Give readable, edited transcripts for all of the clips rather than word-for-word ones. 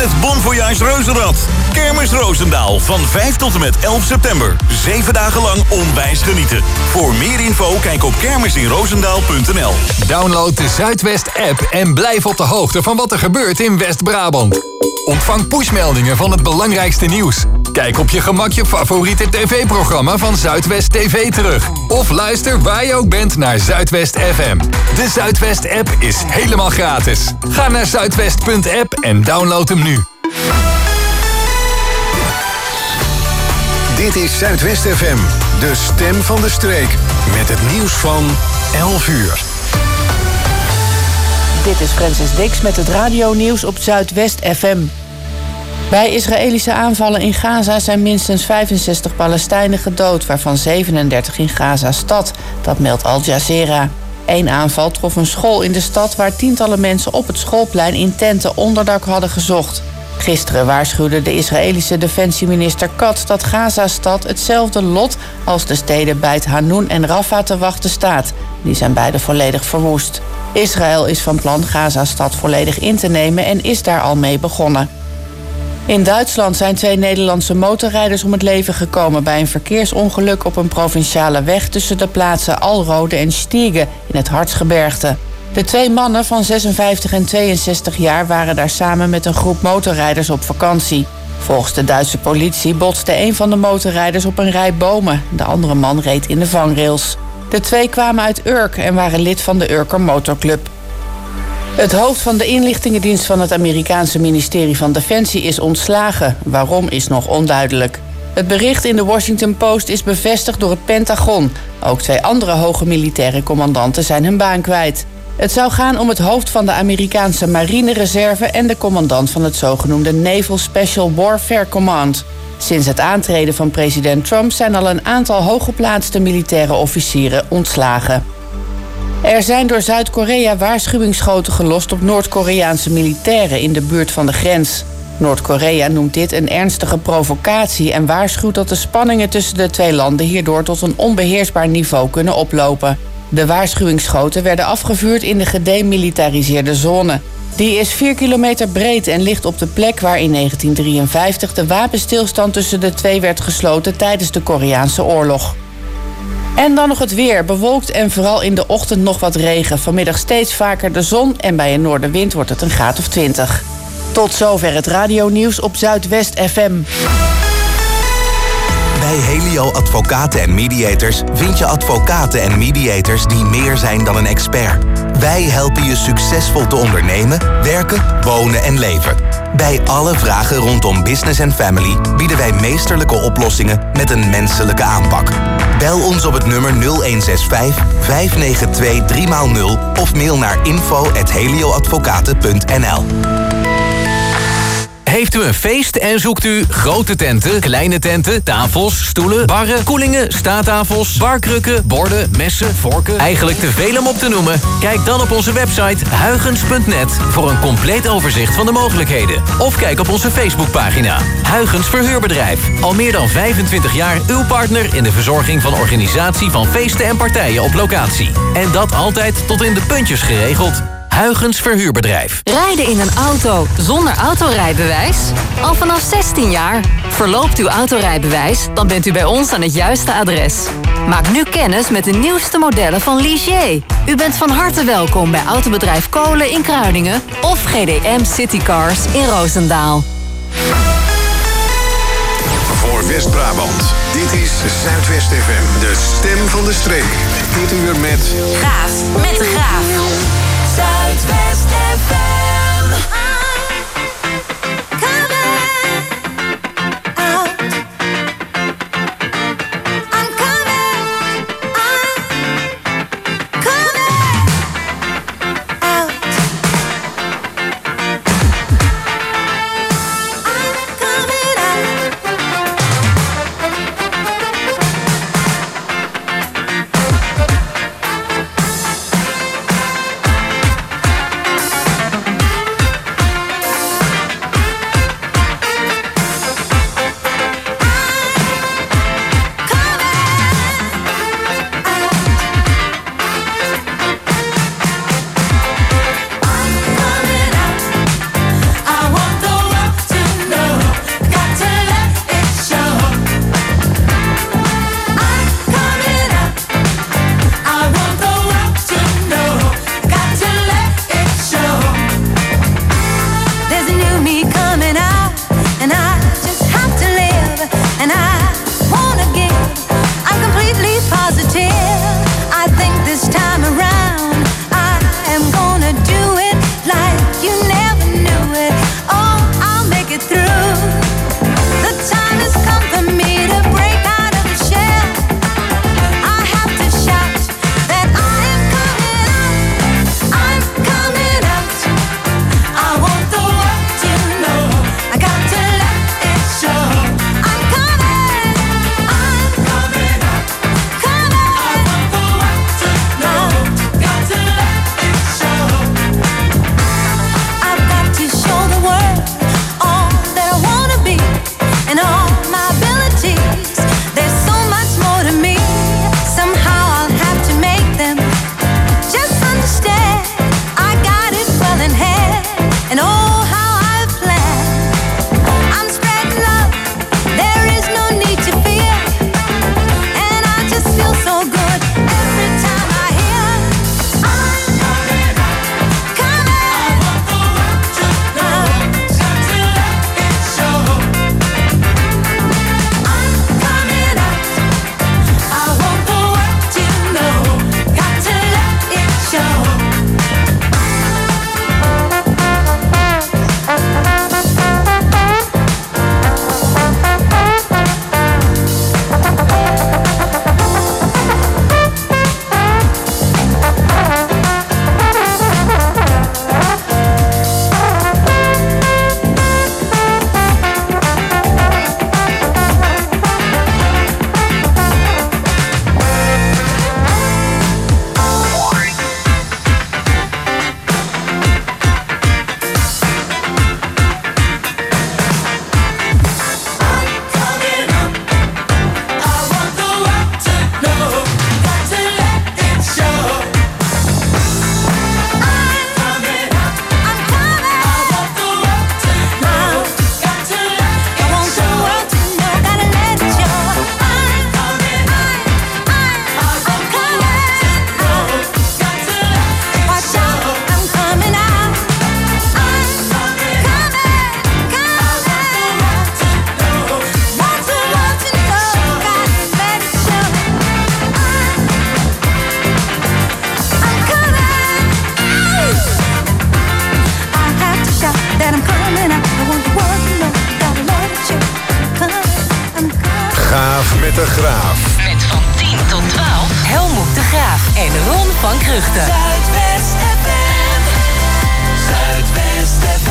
het Bon Voyage Reuzenrad. Kermis Roosendaal van 5 tot en met 11 september. 7 dagen lang onwijs genieten. Voor meer info kijk op kermisinroosendaal.nl. Download de Zuidwest-app en blijf op de hoogte van wat er gebeurt in West-Brabant. Ontvang pushmeldingen van het belangrijkste nieuws. Kijk op je gemak je favoriete tv-programma van Zuidwest TV terug. Of luister waar je ook bent naar Zuidwest FM. De Zuidwest-app is helemaal gratis. Ga naar zuidwest.app en download hem nu. Dit is Zuidwest FM, de stem van de streek. Met het nieuws van 11 uur. Dit is Francis Dix met het radionieuws op Zuidwest FM. Bij Israëlische aanvallen in Gaza zijn minstens 65 Palestijnen gedood, waarvan 37 in Gaza-stad. Dat meldt Al Jazeera. Eén aanval trof een school in de stad waar tientallen mensen op het schoolplein in tenten onderdak hadden gezocht. Gisteren waarschuwde de Israëlische defensieminister Katz dat Gaza-stad hetzelfde lot als de steden Beit Hanun en Rafah te wachten staat. Die zijn beide volledig verwoest. Israël is van plan Gaza-stad volledig in te nemen en is daar al mee begonnen. In Duitsland zijn 2 Nederlandse motorrijders om het leven gekomen bij een verkeersongeluk op een provinciale weg tussen de plaatsen Alrode en Stiege in het Hartsgebergte. De 2 mannen van 56 en 62 jaar waren daar samen met een groep motorrijders op vakantie. Volgens de Duitse politie botste een van de motorrijders op een rij bomen. De andere man reed in de vangrails. De 2 kwamen uit Urk en waren lid van de Urker Motorclub. Het hoofd van de inlichtingendienst van het Amerikaanse ministerie van Defensie is ontslagen. Waarom is nog onduidelijk. Het bericht in de Washington Post is bevestigd door het Pentagon. Ook 2 andere hoge militaire commandanten zijn hun baan kwijt. Het zou gaan om het hoofd van de Amerikaanse marinereserve en de commandant van het zogenoemde Naval Special Warfare Command. Sinds het aantreden van president Trump zijn al een aantal hooggeplaatste militaire officieren ontslagen. Er zijn door Zuid-Korea waarschuwingsschoten gelost op Noord-Koreaanse militairen in de buurt van de grens. Noord-Korea noemt dit een ernstige provocatie en waarschuwt dat de spanningen tussen de 2 landen hierdoor tot een onbeheersbaar niveau kunnen oplopen. De waarschuwingsschoten werden afgevuurd in de gedemilitariseerde zone. Die is 4 kilometer breed en ligt op de plek waar in 1953 de wapenstilstand tussen de 2 werd gesloten tijdens de Koreaanse oorlog. En dan nog het weer. Bewolkt en vooral in de ochtend nog wat regen. Vanmiddag steeds vaker de zon en bij een noordenwind wordt het een graad of 20. Tot zover het radionieuws op Zuidwest FM. Bij Helio Advocaten en Mediators vind je advocaten en mediators die meer zijn dan een expert. Wij helpen je succesvol te ondernemen, werken, wonen en leven. Bij alle vragen rondom business en family bieden wij meesterlijke oplossingen met een menselijke aanpak. Bel ons op het nummer 0165 592 3x0 of mail naar info@helioadvocaten.nl. Heeft u een feest en zoekt u grote tenten, kleine tenten, tafels, stoelen, barren, koelingen, staattafels, barkrukken, borden, messen, vorken? Eigenlijk te veel om op te noemen? Kijk dan op onze website huygens.net voor een compleet overzicht van de mogelijkheden. Of kijk op onze Facebookpagina. Huygens Verhuurbedrijf. Al meer dan 25 jaar uw partner in de verzorging van organisatie van feesten en partijen op locatie. En dat altijd tot in de puntjes geregeld. Huygens Verhuurbedrijf. Rijden in een auto zonder autorijbewijs? Al vanaf 16 jaar. Verloopt uw autorijbewijs? Dan bent u bij ons aan het juiste adres. Maak nu kennis met de nieuwste modellen van Ligier. U bent van harte welkom bij Autobedrijf Kolen in Kruiningen of GDM Citycars in Roosendaal. Voor West-Brabant, dit is Zuidwest FM, de stem van de streek. Dit uur met Gaaf met de Graaf. Zuidwest FM. de Graaf. Met van 10 tot 12 Helmoet de Graaf en Ron van Kruchten. Zuidwest FM. Zuidwest FM.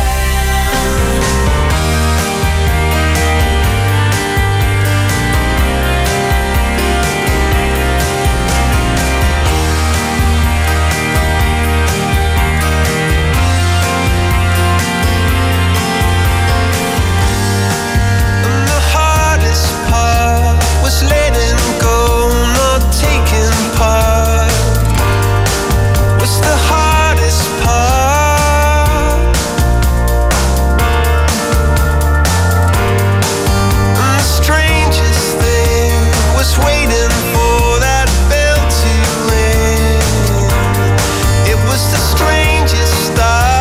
Was letting go, not taking part. Was the hardest part. And the strangest thing was waiting for that bell to ring. It was the strangest start.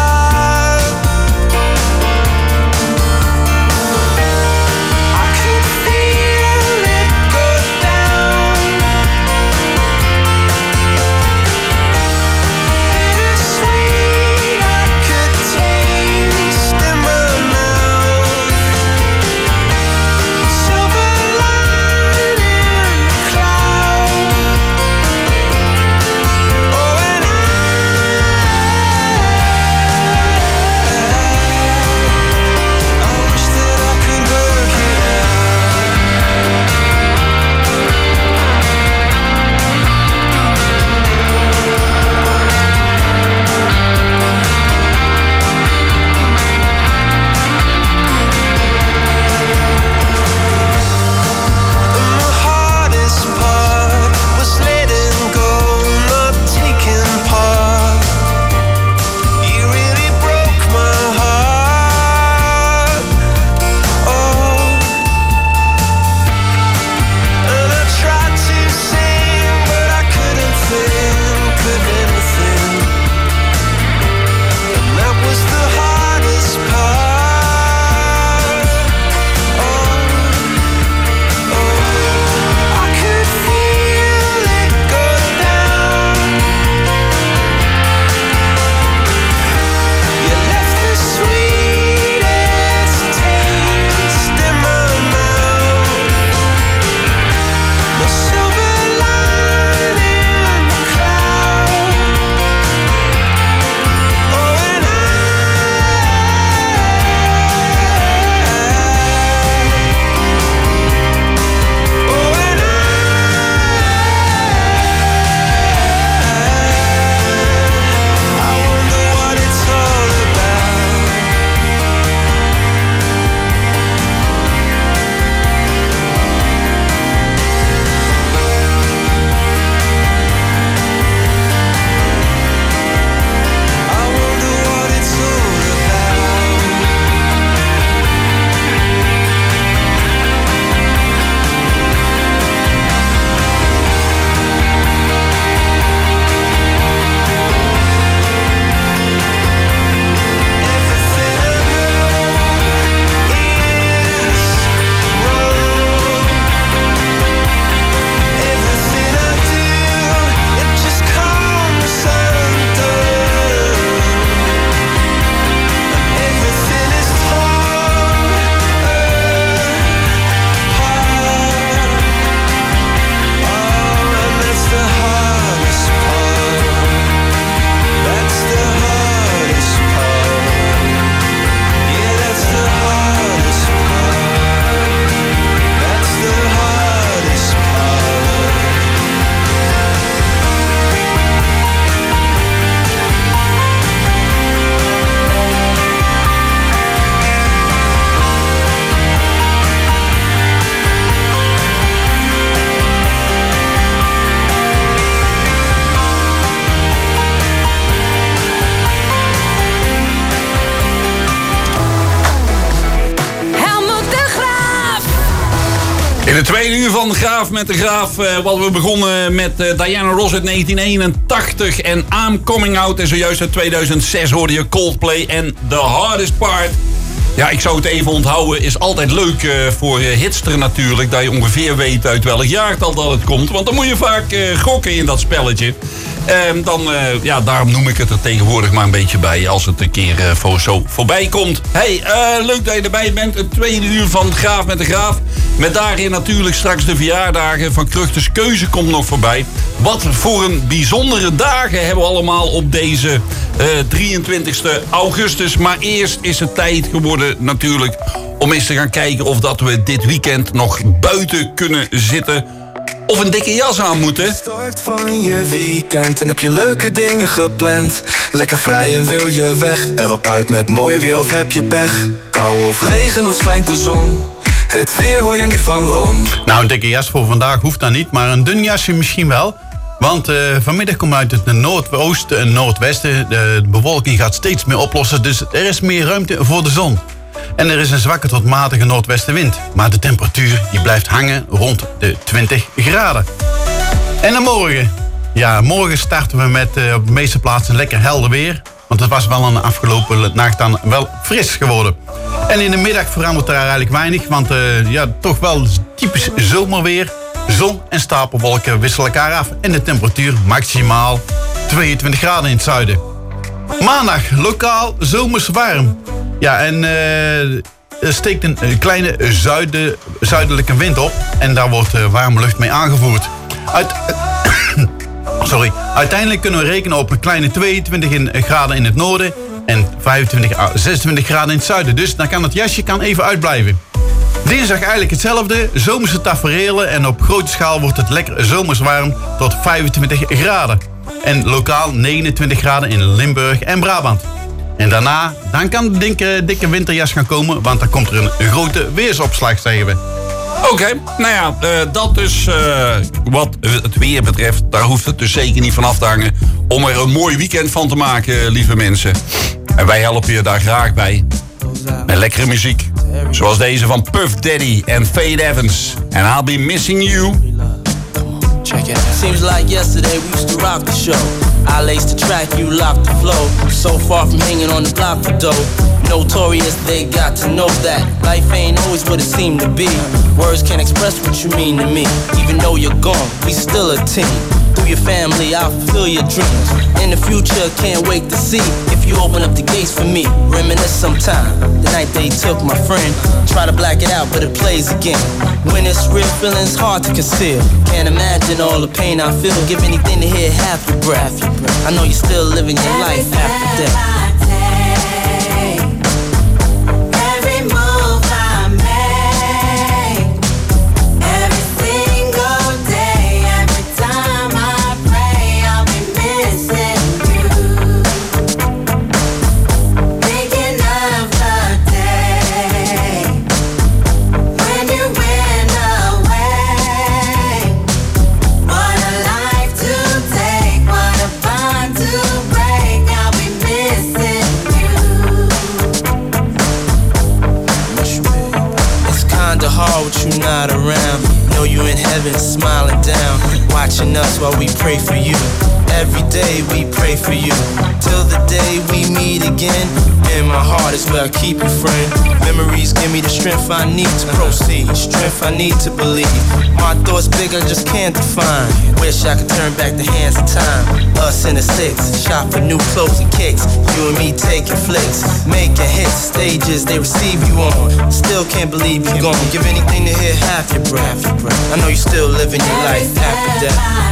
De tweede uur van Graaf met de Graaf. Wat we begonnen met Diana Ross uit 1981 en I'm Coming Out. En zojuist uit 2006 hoorde je Coldplay en The Hardest Part. Ja, ik zou het even onthouden. Is altijd leuk voor hitster natuurlijk. Dat je ongeveer weet uit welk jaartal dat het komt. Want dan moet je vaak gokken in dat spelletje. Daarom noem ik het er tegenwoordig maar een beetje bij als het een keer zo voorbij komt. Hey, leuk dat je erbij bent. Het tweede uur van Graaf met de Graaf. Met daarin natuurlijk straks de verjaardagen van Kruchters Keuze komt nog voorbij. Wat voor een bijzondere dagen hebben we allemaal op deze 23 augustus. Maar eerst is het tijd geworden natuurlijk om eens te gaan kijken of dat we dit weekend nog buiten kunnen zitten. Of een dikke jas aan moeten. Start van je weekend en heb je leuke dingen gepland. Lekker vrij en wil je weg. Erop uit met mooi weer of heb je pech. Kou of regen of schijnt de zon. Het weer hoor je niet van rond. Nou, een dikke jas voor vandaag hoeft dan niet, maar een dun jasje misschien wel. Want vanmiddag komt uit het noordoosten en noordwesten. De bewolking gaat steeds meer oplossen, dus er is meer ruimte voor de zon. En er is een zwakke tot matige noordwestenwind. Maar de temperatuur die blijft hangen rond de 20 graden. En dan morgen. Ja, morgen starten we met op de meeste plaatsen lekker helder weer. Want het was wel een afgelopen nacht dan wel fris geworden. En in de middag verandert daar eigenlijk weinig. Want toch wel typisch zomerweer. Zon en stapelwolken wisselen elkaar af. En de temperatuur maximaal 22 graden in het zuiden. Maandag lokaal zomers warm. Ja, en er steekt een kleine zuidelijke wind op. En daar wordt warme lucht mee aangevoerd. Uiteindelijk kunnen we rekenen op een kleine 22 graden in het noorden. En 25 à 26 graden in het zuiden. Dus dan kan het jasje even uitblijven. Dinsdag eigenlijk hetzelfde. Zomerse taferelen. En op grote schaal wordt het lekker zomers warm tot 25 graden. En lokaal 29 graden in Limburg en Brabant. En daarna, dan kan de dikke winterjas gaan komen, want dan komt er een grote weersopslag, zeggen we. Oké, nou ja, dat dus wat het weer betreft. Daar hoeft het dus zeker niet van af te hangen om er een mooi weekend van te maken, lieve mensen. En wij helpen je daar graag bij. Met lekkere muziek. Zoals deze van Puff Daddy en Faith Evans. And I'll Be Missing You. Check it out. Seems like yesterday we used to rock the show. I laced the track, you locked the flow. So far from hanging on the block for dough. Notorious, they got to know that life ain't always what it seemed to be. Words can't express what you mean to me. Even though you're gone, we still a team. Through your family, I'll fulfill your dreams. In the future, can't wait to see if you open up the gates for me. Reminisce sometime, the night they took my friend. Try to black it out, but it plays again. When it's real, feeling's hard to conceal. Can't imagine all the pain I feel. Give anything to hear half your breath. I know you're still living your life after death. With you not around, know you in heaven smiling down, watching us while we pray for you. Every day we pray for you, till the day we meet again. In my heart is where I keep you, friend. Memories give me the strength I need to proceed, strength I need to believe. My thoughts big, I just can't define. Wish I could turn back the hands of time. Us in the six, shop for new clothes and kicks. You and me taking flicks, making hits, stages they receive you on. Still can't believe you're gone. Give anything to hear half your breath. I know you're still living your life after death.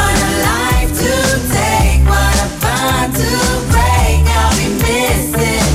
Missing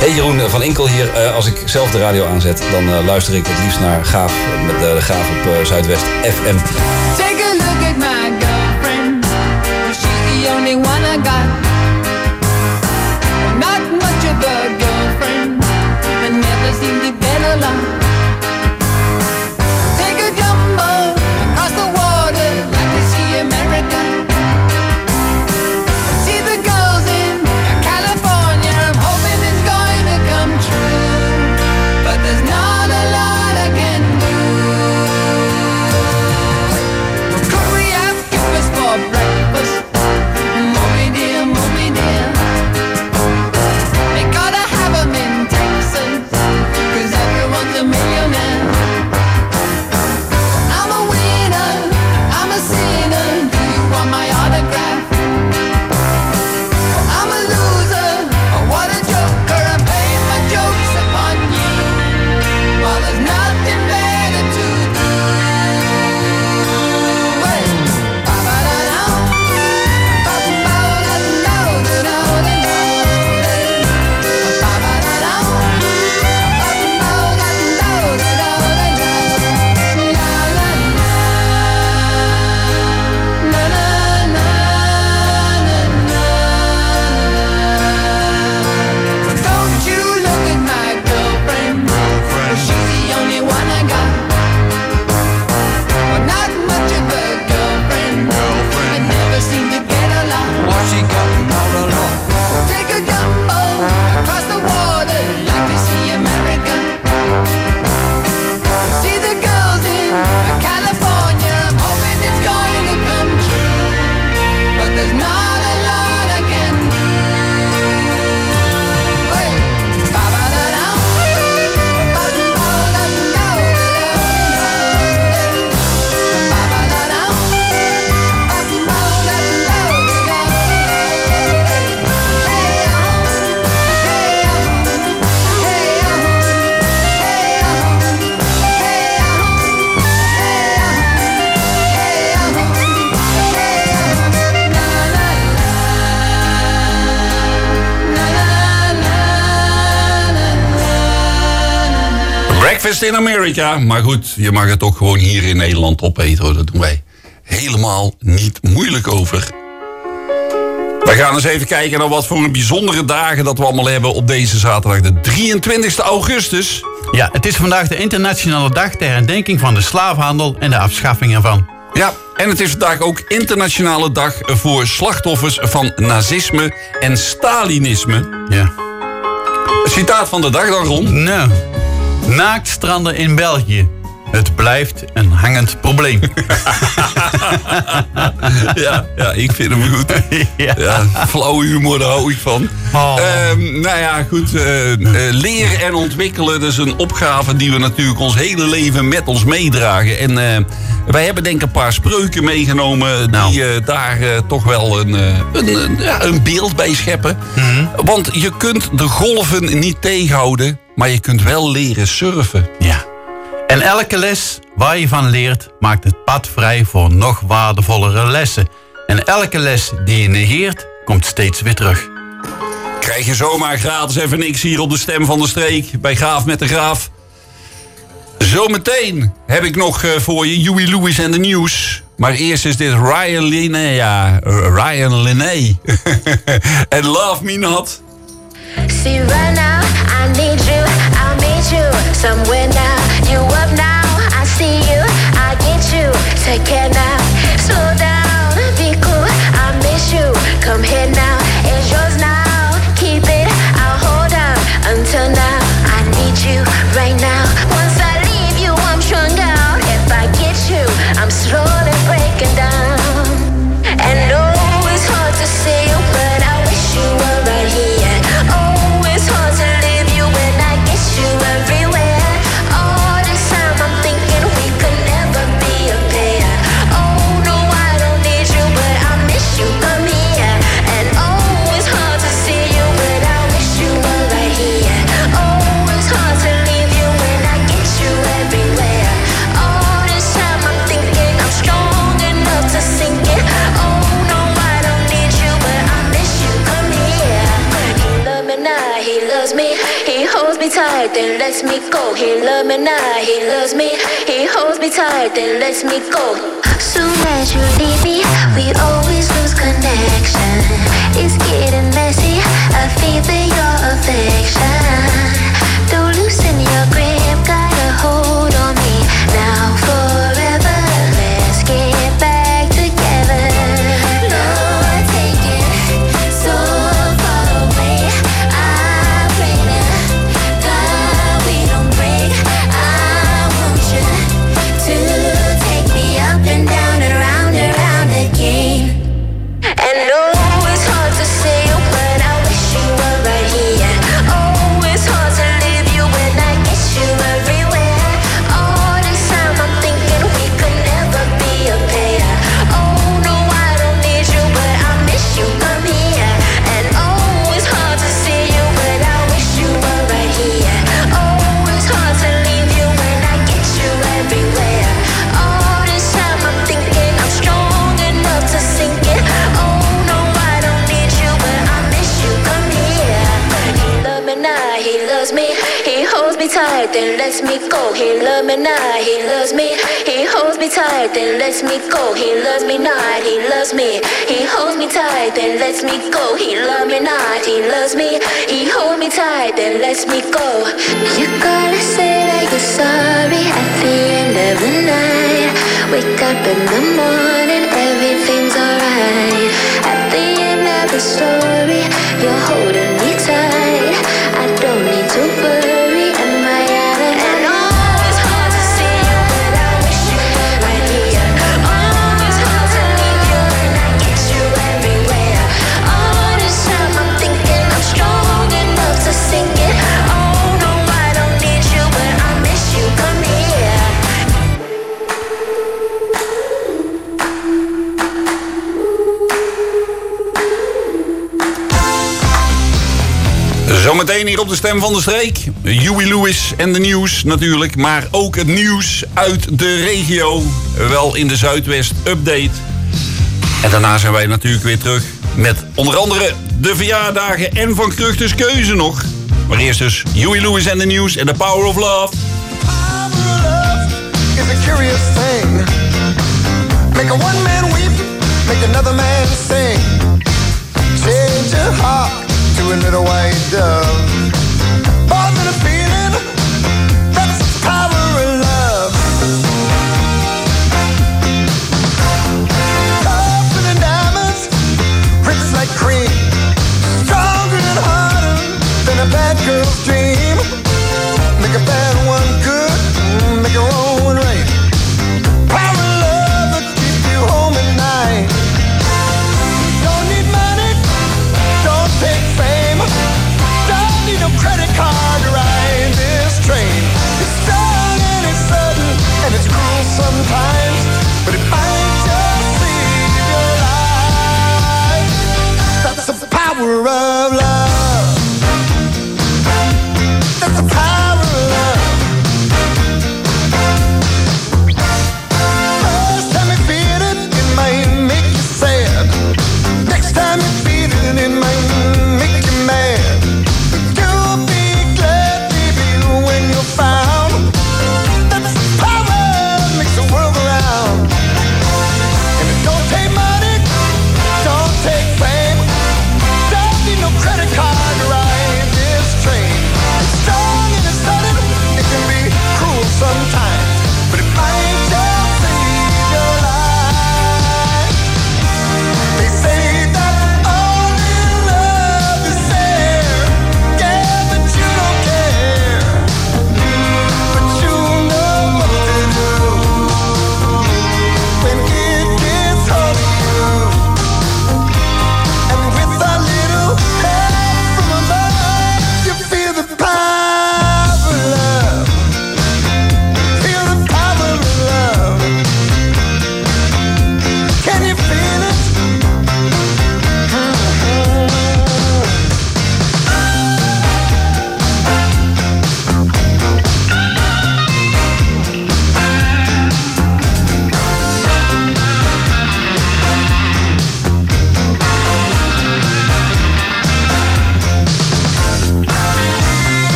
Hey Jeroen van Inkel hier. Als ik zelf de radio aanzet, dan luister ik het liefst naar Gaaf. Met de Gaaf op Zuidwest FM. Take a look at my girlfriend. She's the only one I got. Not much of a girlfriend, but never seemed to get along. Take a jumbo across the water, like to see America. See the girls in California, I'm hoping it's going to come true. But there's not a lot I can do. Could we have breakfast for breakfast? Mommy dear, mommy dear. We gotta have 'em in Texas, 'cause everyone's a millionaire. I'm a winner, I'm a sinner, do you want my autograph? I'm a loser, oh what a joker, I'm playing my jokes upon you. Well, there's nothing better to do. Hey, ba-ba-da-da, ba-ba-da-da-da-da-da-da-da. Don't you look at my girlfriend. She's the only one I got. But not much of a girlfriend. I never seem to get along. What she got all along? Take a jumbo across the water, like to see America. See the girls in California, I'm hoping it's going to come true. But there's not a lot I can do. Hey, ba-ba-da-da, Breakfast in America. Maar goed, je mag het ook gewoon hier in Nederland opeten, hoor. Dat doen wij helemaal niet moeilijk over. We gaan eens even kijken naar wat voor een bijzondere dagen dat we allemaal hebben op deze zaterdag, de 23 augustus. Ja, het is vandaag de internationale dag ter herdenking van de slavenhandel en de afschaffing ervan. Ja, en het is vandaag ook internationale dag voor slachtoffers van nazisme en Stalinisme. Ja. Citaat van de dag dan, Ron? Nou, naaktstranden in België. Het blijft een hangend probleem. Ja, ik vind hem goed. Ja, flauwe humor, daar hou ik van. Oh. Nou ja, goed. Leren en ontwikkelen, dat is een opgave die we natuurlijk ons hele leven met ons meedragen. En wij hebben denk ik een paar spreuken meegenomen die daar toch wel een beeld bij scheppen. Mm-hmm. Want je kunt de golven niet tegenhouden, maar je kunt wel leren surfen. Ja. En elke les waar je van leert, maakt het pad vrij voor nog waardevollere lessen. En elke les die je negeert, komt steeds weer terug. Krijg je zomaar gratis even niks hier op de Stem van de Streek bij Gaaf met de Graaf. Zometeen heb ik nog voor je Huey Lewis en de nieuws. Maar eerst is dit Ryan Linné. En Love Me Not. See right now, I need you, I'll meet you somewhere now. You up now, I see you, I get you. Take care now, slow down, be cool, I miss you. Come here now, it's yours now. Keep it, I'll hold on until now. I need you right now. Once I leave you, I'm strung out. If I get you, I'm slowly breaking down. And no, it's hard to see you, but I wish you were right here. Oh, it's hard to leave you when I get you everywhere. Oh, loves me. He holds me tight, then lets me go. He loves me now, he loves me. He holds me tight, then lets me go. Soon as you leave me, we always lose connection. It's getting messy, I feel your affection. Don't loosen your grip, got a hold on me. Now forever, let's get back together. Lord, take it so far away. I pray to God we don't break. I want you to take me up and down and round again. And oh, it's hard to say, but I wish you were right here. Oh, it's hard to leave you when I get you everywhere. All this time I'm thinking we could never be a pair. Oh no, I don't need you, but I miss you, come here. And oh, it's hard to see you, but I wish you were right here. Oh, it's hard to leave you when I get you everywhere. All this time I'm thinking I'm strong enough to sink it. Oh no, I don't need you, but I miss you, come here. He loves me now, he loves me. He holds me tight, then lets me go. He loves me now, he loves me. He holds me tight, then lets me go. He loves me not, he loves me. He holds me tight, then lets me go. He loves me not, he loves me. He holds me tight, then lets me go. You gotta say that you're sorry at the end of the night. Wake up in the morning, everything's alright. At the end of the story, you're holding me tight. I don't need to worry, am I out of and oh, it's hard to see you, but I wish you were right here. Oh, it's hard to leave you when I get you everywhere. All this time I'm thinking I'm strong enough to sink it. Oh no, I don't need you, but I miss you, come here. Zometeen hier op de Stem van de Streek. Huey Lewis en de nieuws natuurlijk. Maar ook het nieuws uit de regio. Wel in de Zuidwest Update. En daarna zijn wij natuurlijk weer terug met onder andere de verjaardagen en Van Kruchters keuze nog. Maar eerst dus Huey Lewis en de nieuws en The Power of Love. It's a curious thing. Make a one man weep, make another man sing. Change your heart to a little white dove. More than a feeling, that's the power of love. Tougher than diamonds, rich like cream. Stronger and harder than a bad girl's dream. Make a bad one good, make a wrong one right. Power of love that keeps you home at night. Don't need money, don't take fame. Don't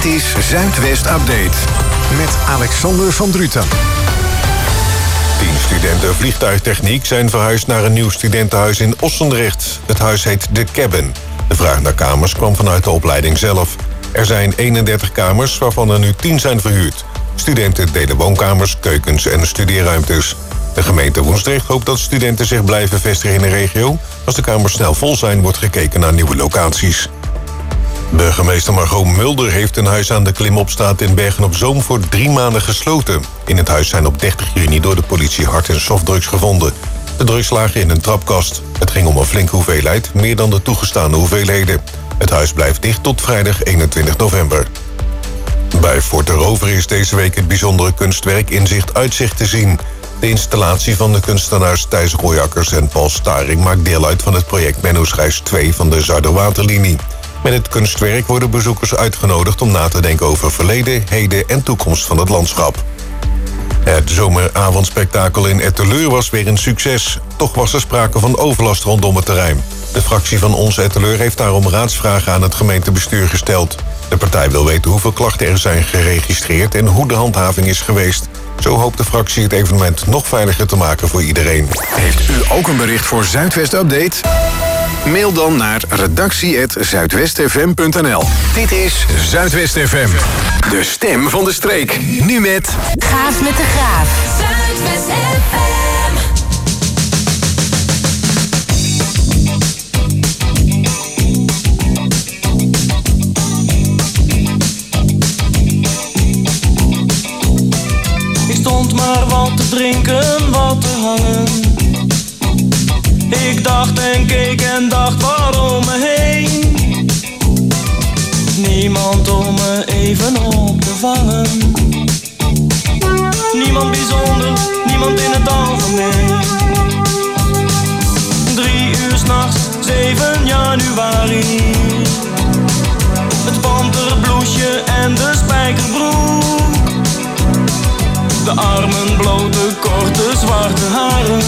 Dit is Zuidwest Update met Alexander van Druten. 10 studenten vliegtuigtechniek zijn verhuisd naar een nieuw studentenhuis in Ossendrecht. Het huis heet The Cabin. De vraag naar kamers kwam vanuit de opleiding zelf. Er zijn 31 kamers, waarvan er nu 10 zijn verhuurd. Studenten delen woonkamers, keukens en studeerruimtes. De gemeente Woensdrecht hoopt dat studenten zich blijven vestigen in de regio. Als de kamers snel vol zijn, wordt gekeken naar nieuwe locaties. Burgemeester Margot Mulder heeft een huis aan de Klimopstraat in Bergen-op-Zoom voor 3 maanden gesloten. In het huis zijn op 30 juni door de politie hard- en softdrugs gevonden. De drugs lagen in een trapkast. Het ging om een flinke hoeveelheid, meer dan de toegestane hoeveelheden. Het huis blijft dicht tot vrijdag 21 november. Bij Fort de Rover is deze week het bijzondere kunstwerk Inzicht Uitzicht te zien. De installatie van de kunstenaars Thijs Royakkers en Paul Staring maakt deel uit van het project Menno's Reis 2 van de Zuiderwaterlinie. Met het kunstwerk worden bezoekers uitgenodigd om na te denken over verleden, heden en toekomst van het landschap. Het zomeravondspektakel in Etteleur was weer een succes. Toch was er sprake van overlast rondom het terrein. De fractie van Ons Etteleur heeft daarom raadsvragen aan het gemeentebestuur gesteld. De partij wil weten hoeveel klachten er zijn geregistreerd en hoe de handhaving is geweest. Zo hoopt de fractie het evenement nog veiliger te maken voor iedereen. Heeft u ook een bericht voor Zuidwest Update? Mail dan naar redactie@zuidwestfm.nl. Dit is Zuidwest FM, de stem van de streek. Nu met Gaaf met de Graaf. Zuidwest FM. Ik stond maar wat te drinken, wat te hangen. Ik dacht en keek en dacht waarom me heen. Niemand om me even op te vangen. Niemand bijzonder, niemand in het algemeen. 3 uur 's nachts, 7 januari. Het panterbloesje en de spijkerbroek. De armen blote, korte, zwarte haren.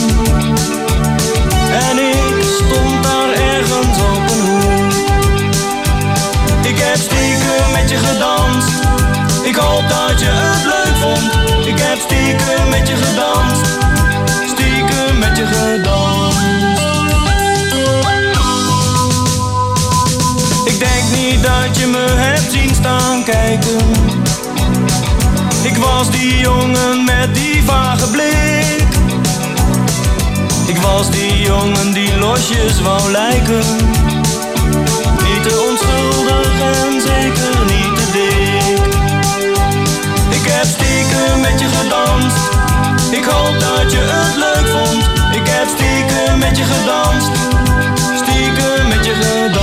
En ik stond daar ergens op een hoek. Ik heb stiekem met je gedanst. Ik hoop dat je het leuk vond. Ik heb stiekem met je gedanst. Stiekem met je gedanst. Ik denk niet dat je me hebt zien staan kijken. Ik was die jongen met die vage blik. Ik was die jongen die losjes wou lijken. Niet te onschuldig en zeker niet te dik. Ik heb stiekem met je gedanst. Ik hoop dat je het leuk vond. Ik heb stiekem met je gedanst. Stiekem met je gedanst.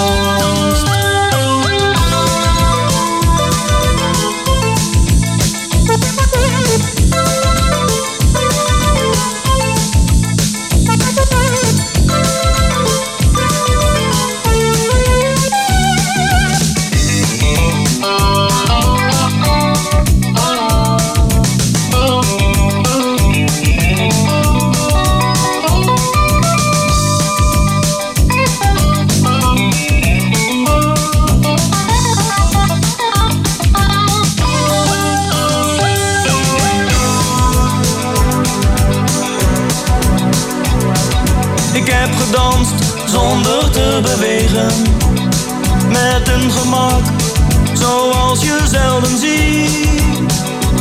Zonder te bewegen, met een gemak zoals je zelden ziet.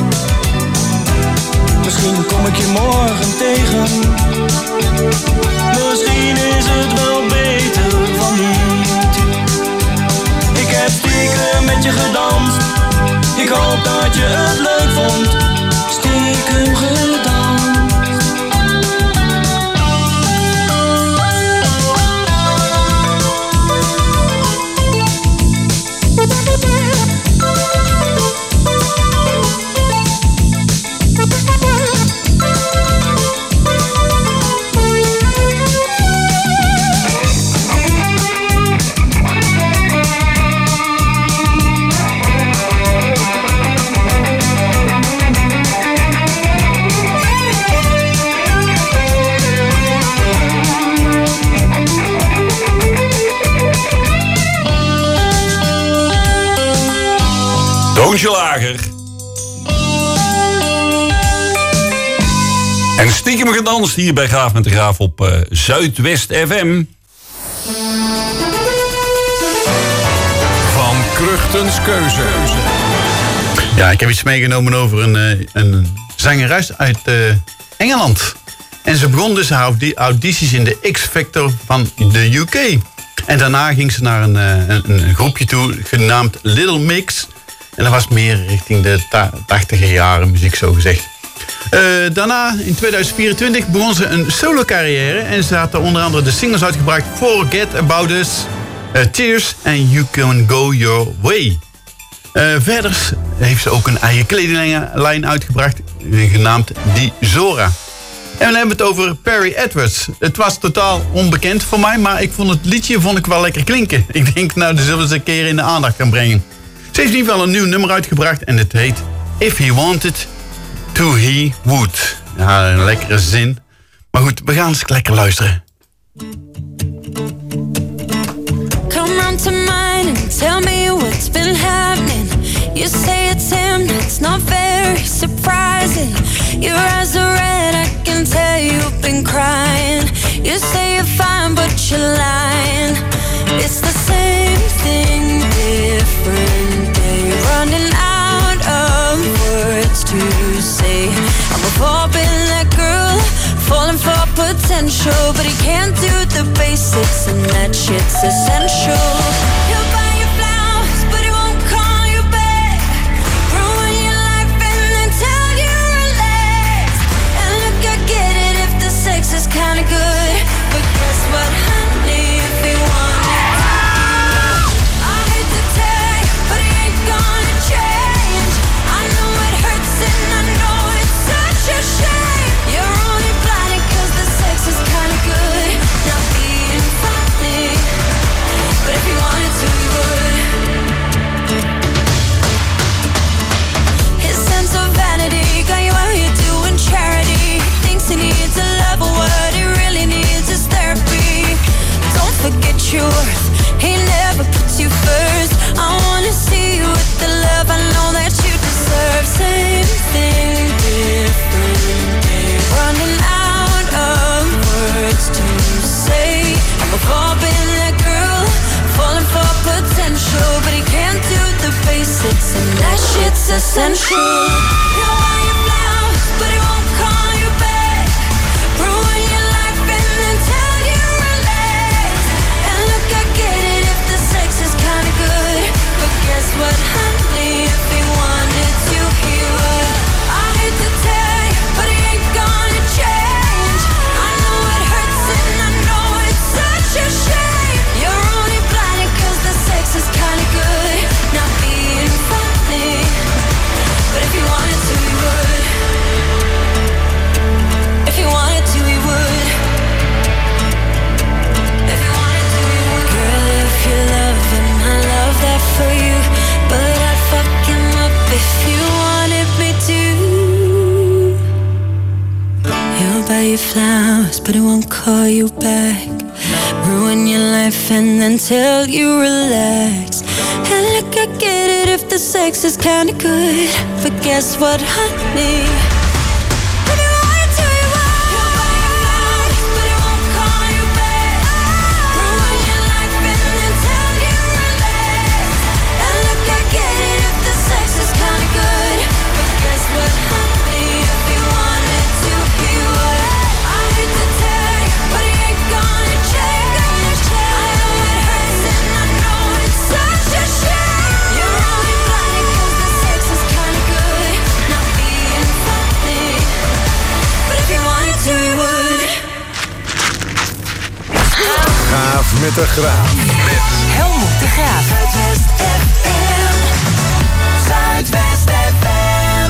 Misschien kom ik je morgen tegen. Misschien is het wel beter van niet. Ik heb stiekem met je gedanst. Ik hoop dat je het leuk vond. Stiekem gedanst. toontje lager. En stiekem gedanst hier bij Graaf met de Graaf op Zuidwest FM. Van Kruchtens Keuze. Ja, ik heb iets meegenomen over een zangeres uit Engeland. En ze begon dus haar audities in de X-Factor van de UK. En daarna ging ze naar een groepje toe, genaamd Little Mix. En dat was meer richting de 80er jaren muziek, zo gezegd. Daarna, in 2024, begon ze een solo-carrière. En ze had er onder andere de singles uitgebracht Forget About Us, Tears en You Can Go Your Way. Verder heeft ze ook een eigen kledinglijn uitgebracht, genaamd Die Zora. En we hebben het over Perry Edwards. Het was totaal onbekend voor mij, maar ik vond het liedje wel lekker klinken. Ik denk, nou, dat zullen we ze een keer in de aandacht gaan brengen. Ze heeft in ieder geval een nieuw nummer uitgebracht en het heet If He Wanted To He Would. Ja, een lekkere zin. Maar goed, we gaan eens lekker luisteren. Come round to mine and tell me what's been happening. You say it's him, it's not very surprising. Your eyes are red, I can tell you've been crying. You say you're fine, but you're lying. It's the same thing, different day. Running out of words to say. I'm a pop in that girl, falling for potential, but he can't do the basics, and that shit's essential. He'll buy you flowers, but he won't call you back. Ruin your life and then tell you relax. And look, I get it if the sex is kinda good, but guess what, honey, if he wanted to, I hate to tell you, but he ain't gonna change. I know it hurts and I know it's such a shame. You're only blinded 'cause the sex is kinda good, not being funny. But if you wanted to, you would. His sense of vanity got you out here doing charity. Thinks he needs a lover, what he really needs is therapy. Don't forget your worth, he never puts you first. I wanna see you with the love I know that you deserve. Same thing, different day. Running out of words to say. I'm a pop in that girl, falling for potential, but he can't do the basics, and that shit's essential. He'll buy you flowers, but he won't call you back. Ruin your life and then tell you relax. And look, I get it if the sex is kinda good, but guess what, honey, if he wanted to, he would. I hate to tell you, but he ain't gonna change. I know it hurts and I know it's such a shame. You're only blinded 'cause the sex is kinda good, not being funny. But if you wanted to, he would. If you wanted to, he would. If you wanted to, he would. Girl, if you love him, I love that for you, but I'd fuck him up if you wanted me to. He'll buy you flowers, but he won't call you back. Ruin your life and then tell you relax. And look, I get it if the sex is kinda good, but guess what, honey? If you wanted to, he would. He'll buy you flowers, but he won't call you back. Ruin your life and then tell you relax. And look, I get it if the sex is kinda good, but guess what, honey? If you wanted to, he would. I hate to tell you, but he ain't gonna change. I know it hurts and I know it's such a shame. You're only blinded 'cause the sex is kinda good, not being funny. But if you wanted to, you would. Graaf met de Graaf. Met Helmut de Graaf. Zuidwest FM. Zuidwest FM.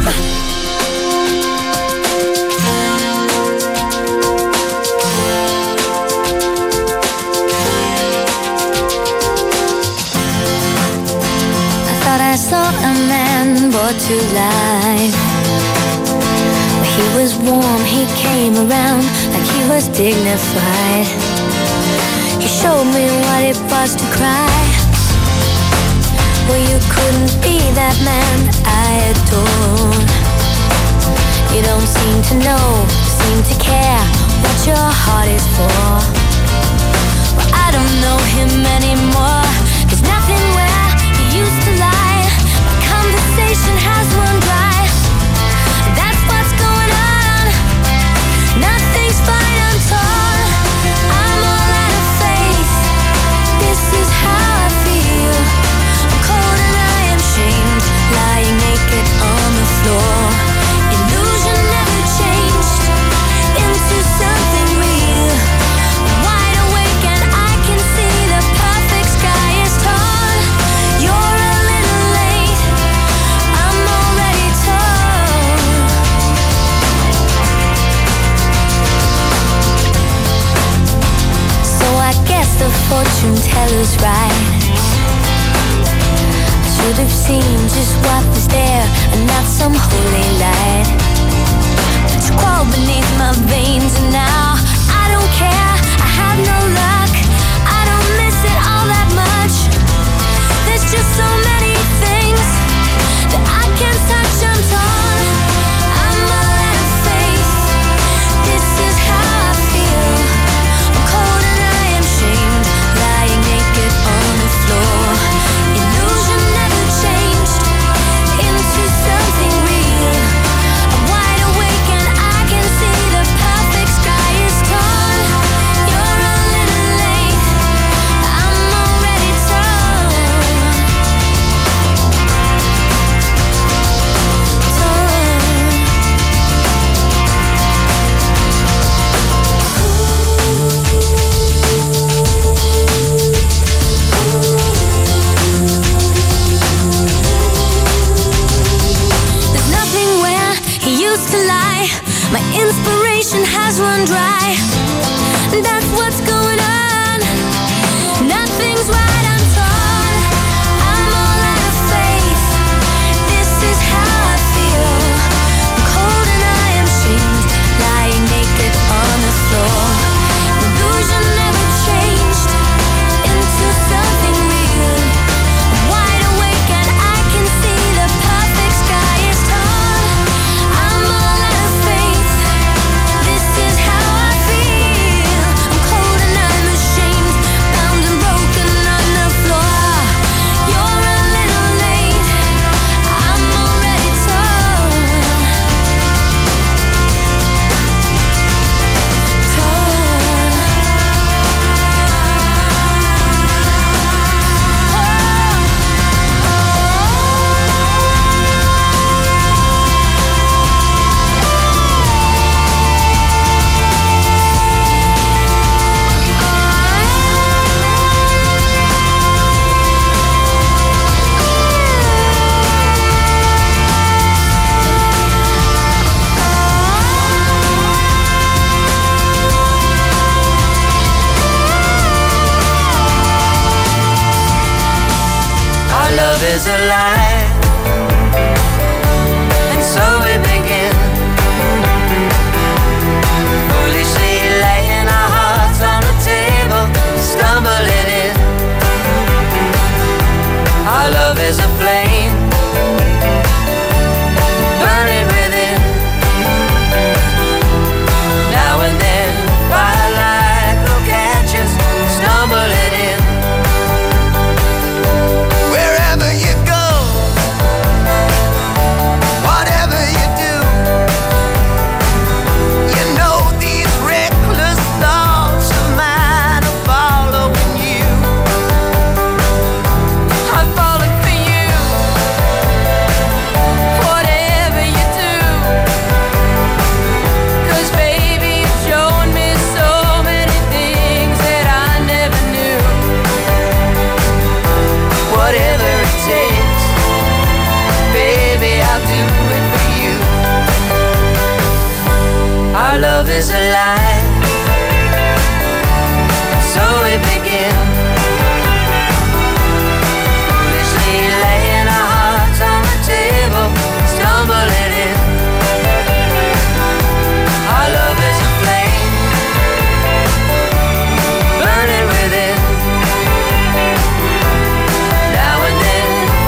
I thought I saw a man brought to life. He was warm, he came around like he was dignified. He showed me what it was to cry. Well, you couldn't be that man I adore. You don't seem to know, seem to care what your heart is for. Well, I don't know him anymore. There's nothing where he used to lie. My conversation has run dry. That's what's going on. Nothing's fine, I'm torn. I'm all out of faith. This is how I feel. I'm cold and I am shamed, lying naked on the floor. Illusion never changed into something real. I'm wide awake and I can see the perfect sky is torn. You're a little late, I'm already torn. So I guess the fortune teller's right. Should have seen just what was there and not some holy light. It's crawled beneath my veins and now I don't care, I have no luck. I don't miss it all that much. There's just so many things that I can't touch, I'm torn. I'm all out of faith. This is how I feel. I'm cold and I am shamed, lying naked on the floor. Illusion never changed into something real. I'm wide awake and I can see the perfect sky is torn. You're a little late, I'm already torn. There's nothing where he used to lie. My inspiration has run dry. That's what's going on. Nothing's right, I'm torn. I'm all out of faith. This is how I feel. I'm cold and I am shamed, lying naked on the floor. Illusion never changed into something real. I'm wide awake and I can see the perfect sky is torn. I'm all out of faith. This is how I feel. I'm cold and I'm ashamed, bound and broken on the floor. You're a little late, I'm already torn. Our love is a lie, and so we begin. Foolishly laying our hearts on the table, stumbling in. Our love is a flame, burning within. Now and then, firelight will catch us, stumbling in. Wherever you go, whatever you do, you know these reckless thoughts of mine are following you. I'm falling for you, whatever you do. 'Cause baby, you've shown me so many things that I never knew. Whatever it takes, baby, I'll do it for you. Our love is a lie, so we begin. Foolishly laying our hearts on the table, stumbling in. Our love is a flame, burning within. Now and then,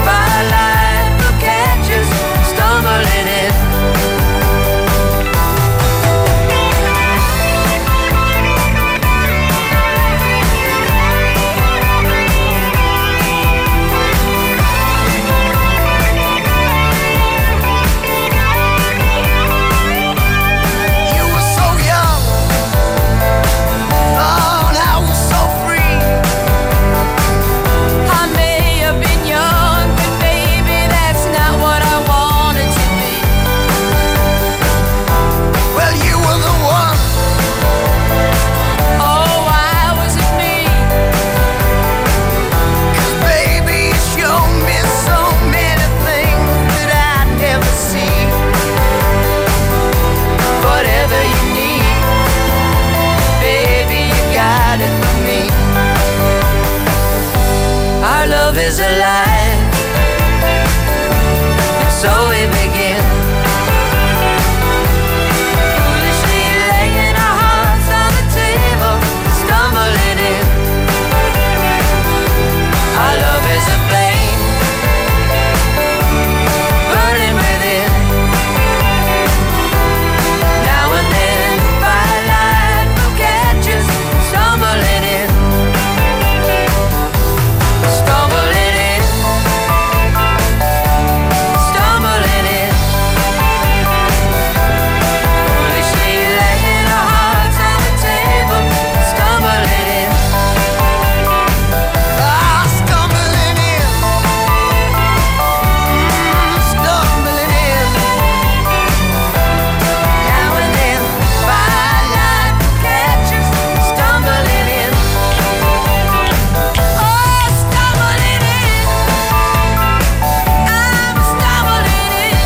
alive. So we begin, foolishly laying our hearts on the table, stumbling in. Our love is a flame, burning within. Now and then, firelight will catch us, stumbling in. Stumbling in. Stumbling in. Foolishly laying our hearts on the table, stumbling in. Ah, stumbling in. Stumbling in. Now and then, firelight will catch us, stumbling in. Oh, stumbling in. I'm stumbling in.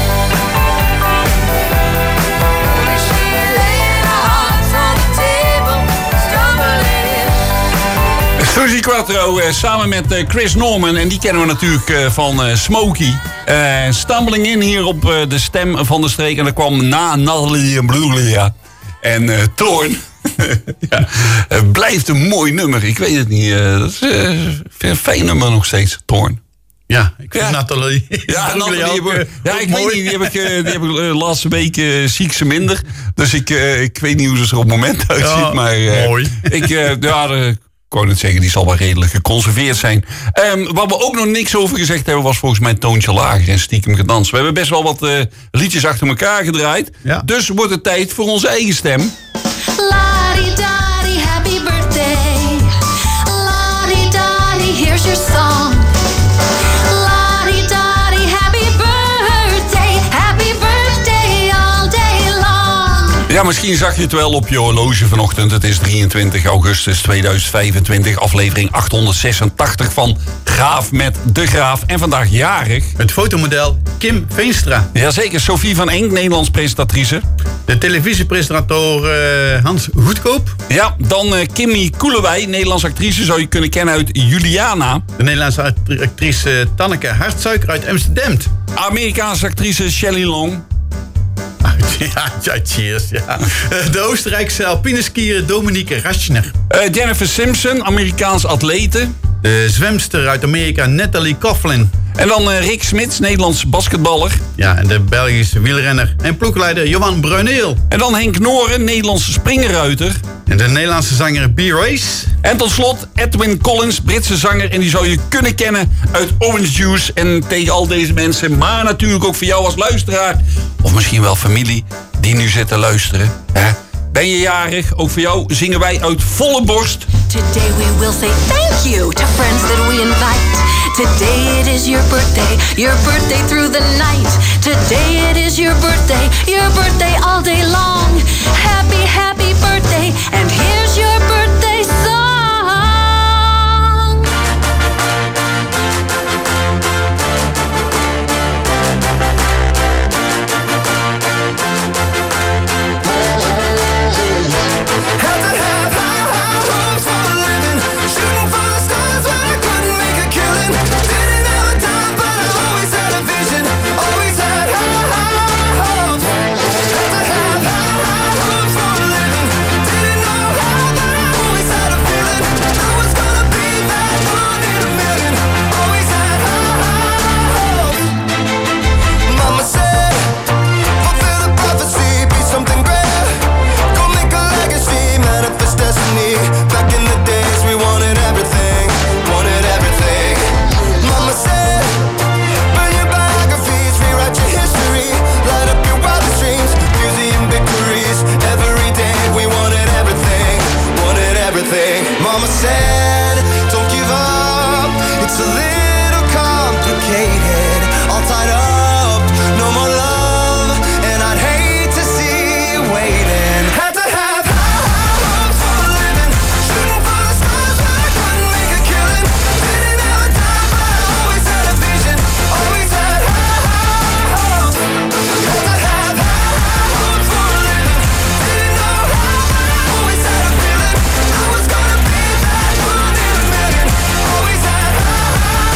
Foolishly laying our hearts on the table, stumbling in. Suzy Quattro samen met Chris Norman. En die kennen we natuurlijk van Smokey. Stumbling in hier op de stem van de streek. En dat kwam na Natalie en Blulia. En Thorn. Ja, blijft een mooi nummer. Ik weet het niet. Dat is een fijn nummer nog steeds, Thorn. Ja, ik vind Nathalie. Ja, Nathalie ik weet niet. Die heb ik laatste week zie ik ze minder. Dus ik weet niet hoe ze er op het moment uitziet. Ja, maar mooi. Ik wou net zeggen, die zal wel redelijk geconserveerd zijn. Wat we ook nog niks over gezegd hebben, was volgens mij een toontje lager en stiekem gedanst. We hebben best wel wat liedjes achter elkaar gedraaid. Ja. Dus wordt het tijd voor onze eigen stem. La-di-da-di, happy birthday. La-di-da-di, here's your song. La-di-da-di, happy birthday. Happy birthday all day long. Ja, misschien zag je het wel op je horloge vanochtend. Het is 23 augustus 2025, aflevering 886 van Graaf met de Graaf. En vandaag jarig het fotomodel Kim Veenstra. Jazeker, Sophie van Enk, Nederlands presentatrice. De televisiepresentator Hans Goedkoop. Ja, dan Kimmy Koelewij, Nederlandse actrice, zou je kunnen kennen uit Juliana. De Nederlandse actrice Tanneke Hartsuiker uit Amsterdam. Amerikaanse actrice Shelley Long. Ja, cheers. Ja. De Oostenrijkse alpineskier Dominique Raschner. Jennifer Simpson, Amerikaans atlete. De zwemster uit Amerika Natalie Coughlin. En dan Rick Smits, Nederlands basketballer. Ja, en de Belgische wielrenner en ploegleider Johan Bruineel. En dan Henk Noren, Nederlandse springerruiter. En de Nederlandse zanger B-Race. En tot slot Edwin Collins, Britse zanger. En die zou je kunnen kennen uit Orange Juice. En tegen al deze mensen, maar natuurlijk ook voor jou als luisteraar. Of misschien wel familie die nu zit te luisteren. Hè? Ben je jarig? Ook voor jou zingen wij uit volle borst. Today we will say thank you to friends that we invite. Today it is your birthday through the night. Today it is your birthday all day long. Happy, happy birthday, and here's your birthday song. Mama said, don't give up. It's a little complicated, all tied up, no more love, and I'd hate to see you waiting. Had to have high hopes for a living, shooting for the stars, but I couldn't make a killing. Didn't have a time, but I always had a vision, always had high hopes. Had to have high hopes for a living, didn't know how, but I always had a feeling I was gonna be that one in a million. Always had high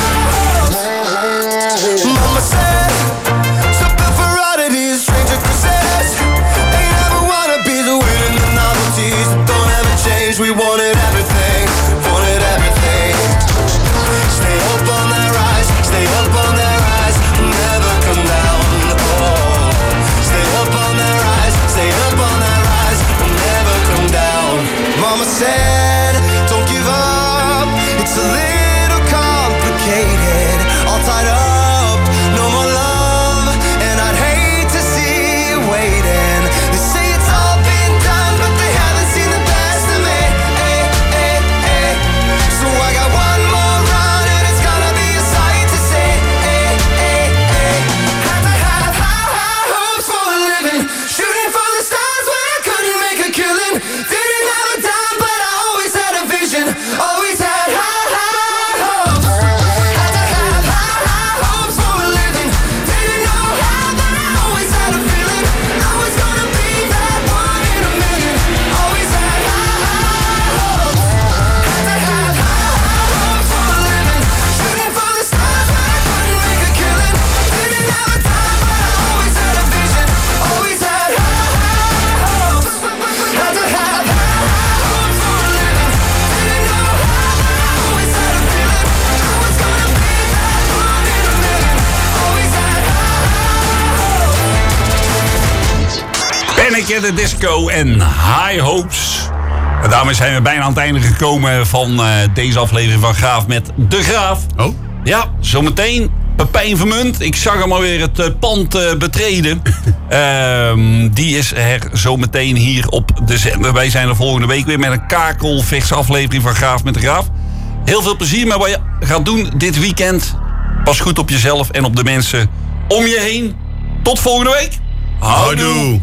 Panic at the Disco en High Hopes. En daarmee zijn we bijna aan het einde gekomen van deze aflevering van Graaf met De Graaf. Oh? Ja, zometeen Pepijn Vermunt. Ik zag hem alweer het pand betreden. Die is er zometeen hier op de zender. Wij zijn er volgende week weer met een kakelvechtsaflevering van Graaf met De Graaf. Heel veel plezier met wat je gaat doen dit weekend. Pas goed op jezelf en op de mensen om je heen. Tot volgende week. Houdoe.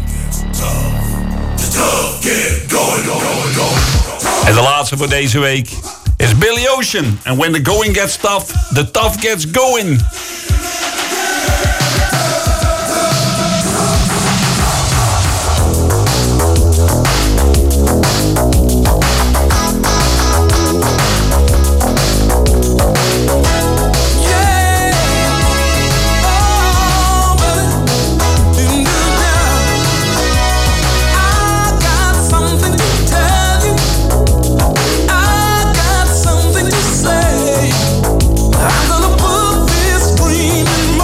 En de laatste voor deze week is Billy Ocean. And when the going gets tough, the tough gets going. I'm gonna put this dream in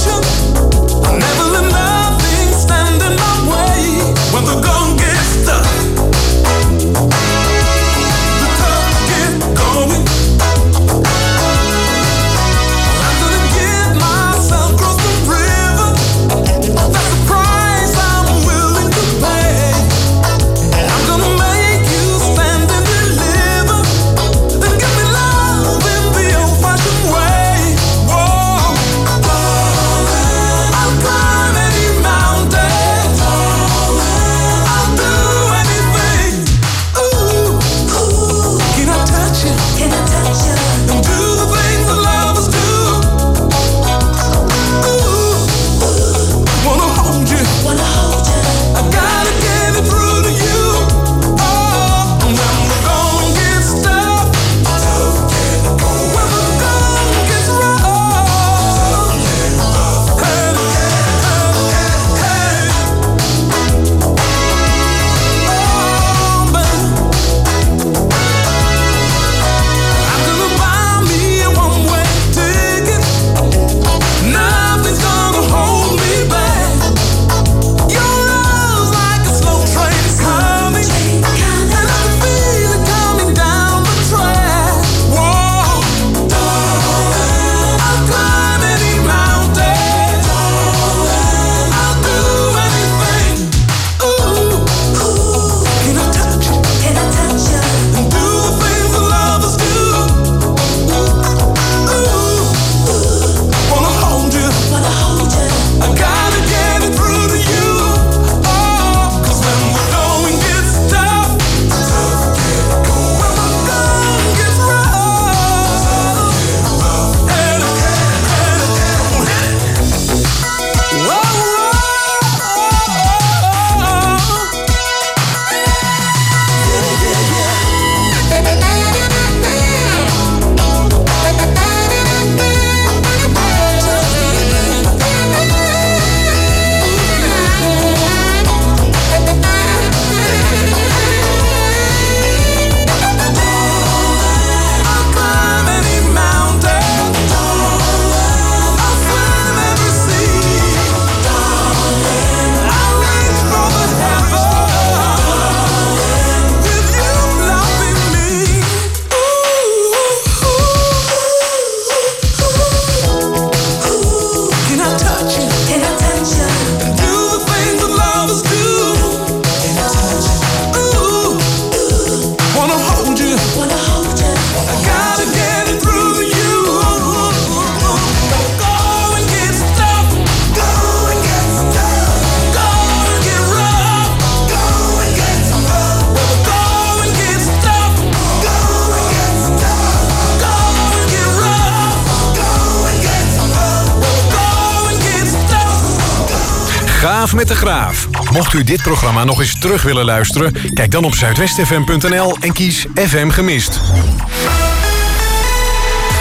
Graaf met de Graaf. Mocht u dit programma nog eens terug willen luisteren, kijk dan op zuidwestfm.nl en kies FM Gemist.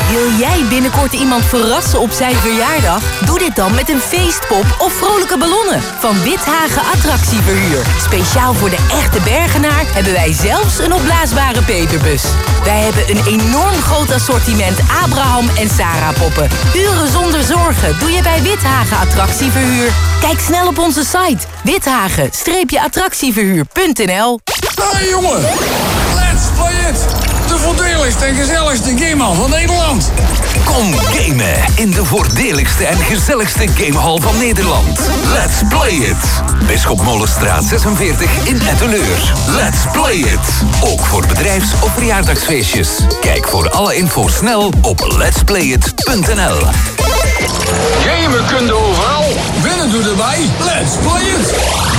Wil jij binnenkort iemand verrassen op zijn verjaardag? Doe dit dan met een feestpop of vrolijke ballonnen van Withagen Attractieverhuur. Speciaal voor de echte Bergenaar hebben wij zelfs een opblaasbare Peterbus. Wij hebben een enorm groot assortiment Abraham en Sarah poppen. Uren zonder zorgen doe je bij Withagen Attractieverhuur. Kijk snel op onze site withagen-attractieverhuur.nl. Hey jongen, let's play it! De voordeligste en gezelligste gamehal van Nederland. Kom gamen in de voordeligste en gezelligste gamehal van Nederland. Let's play it! Bisschop Molenstraat 46 in Etteleur. Let's play it! Ook voor bedrijfs- of verjaardagsfeestjes. Kijk voor alle info snel op letsplayit.nl. Gamen kun je overal, winnen doe erbij. Let's play it!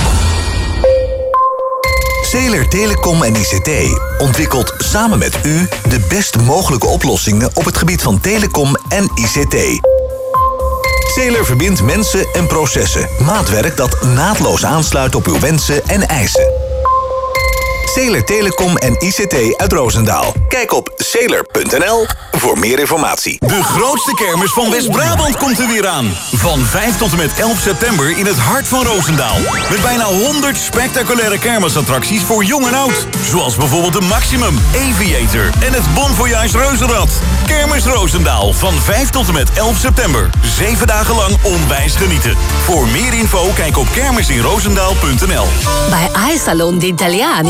Zeeler Telecom en ICT ontwikkelt samen met u de best mogelijke oplossingen op het gebied van telecom en ICT. Zeeler verbindt mensen en processen. Maatwerk dat naadloos aansluit op uw wensen en eisen. Zeeler Telecom en ICT uit Roosendaal. Kijk op zeeler.nl voor meer informatie. De grootste kermis van West-Brabant komt er weer aan. Van 5 tot en met 11 september in het hart van Roosendaal. Met bijna 100 spectaculaire kermisattracties voor jong en oud. Zoals bijvoorbeeld de Maximum, Aviator en het Bon Voyage Reuzenrad. Kermis Roosendaal van 5 tot en met 11 september. 7 dagen lang onwijs genieten. Voor meer info kijk op kermisinroosendaal.nl. Bij iSalon d'Italiani